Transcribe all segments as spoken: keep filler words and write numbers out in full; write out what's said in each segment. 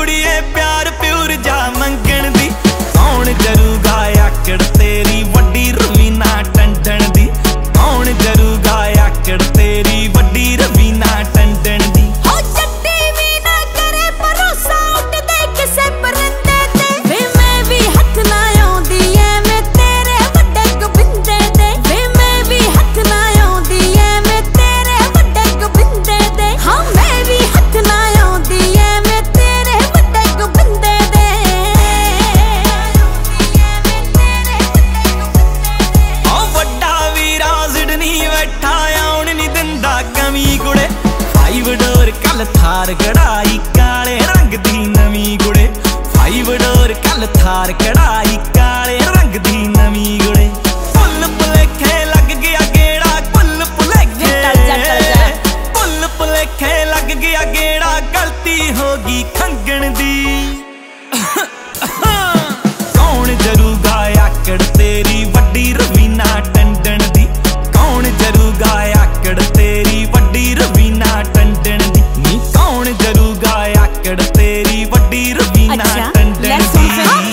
कुड़िए प्यार प्यूर जा मंगण दी। कौन जरूगा आकड़ तेरी वड्डी रवीना टंडन दी। कौन जरूगा आकड़ तेरी वड्डी रवीना टंडन दी। हो जट्टी भी ना करे भरोसा उठ दे किसे परिंदे ते। वे मैं भी हथ ना आउंदी ऐ मैं तेरे वड्डे गोबिंदे दे। वे मैं भी हथ ना आउंदी ऐ मैं तेरे वड्डे गोबिंदे दे। हाँ मैं भी हथ ना आउंदी ऐ मैं तेरे वड्डे गोबिंदे दे। ओ वड्डा वीरा सिडनी बैठा आउण नी दिंदा कमी कुड़े। फाइव डोर कल थार कढ़ाई काले रंग दी नवी गुड़े। फाइव डोर कल थार कढ़ाई काले रंग दी नवी गुड़े। पुल पुलेखे लग गया गेड़ा पुल पुलेखे। पुल पुलेखे लग गया गेड़ा गलती होगी खंगण दी। कौन जरूगा आकड़ तेरी वड्डी रवीना टंडन दी। कौन जरूगा आकड़ तेरी वड्डी रवीना टंडन दी। नी कौन जरूगा आकड़ तेरी वड्डी रवीना टंडन दी।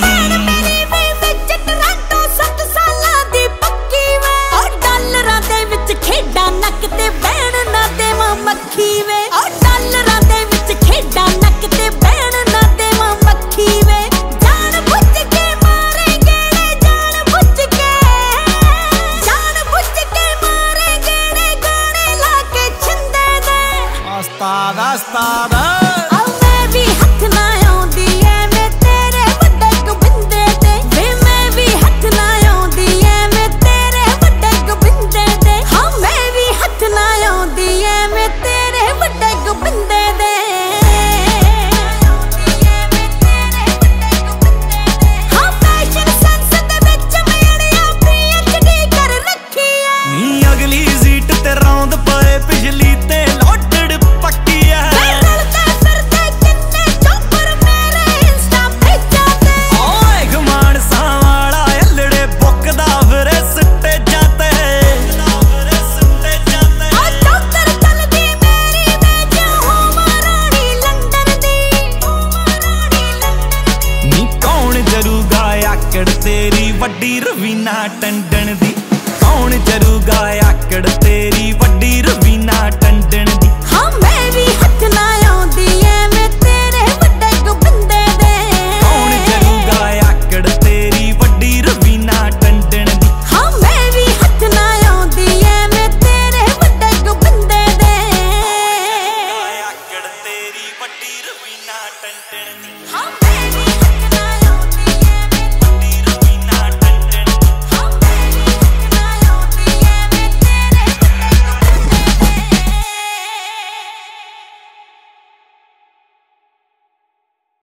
मक्खी वे ओ डॉलरां दे विच खेडां नक ते बैण ना देवां मक्खी वे। जान बुझ के मारे गेड़े जान बुझ के जान बुझ के मारे गेड़े गाने ला के छिंदे दे। उस्ताद उस्ताद आ मैं भी हथ ना आउंदी ऐ मैं तेरे वड्डे गोबिंदे दे। वे मैं भी हथ ना आउंदी ऐ मैं तेरे वड्डे गोबिंदे दे। हाँ मैं भी हथ ना आउंदी ऐ मैं तेरे वड्डे गोबिंदे दे। हाँ फैशन सेंस दे विच मेरिया पीएचडी कर रखी ऐ। नी अगली सीट ते रौंद पए पिछली ते लोडड़ पक्की ऐ। रलदे फिरदे किन्ने चौपर मेरे इंस्टा पेजां ते। ओए घुमान सा वाला एलड़े बुकदा फिरे सिट्टे जाते। सिट्टे जाते आ चौकर चलदी मेरी वे हो महारानी लंदन दी। महारानी लंदन दी। नी कौन जरूगा आकड़ तेरी वड्डी रवीना टंडन दी।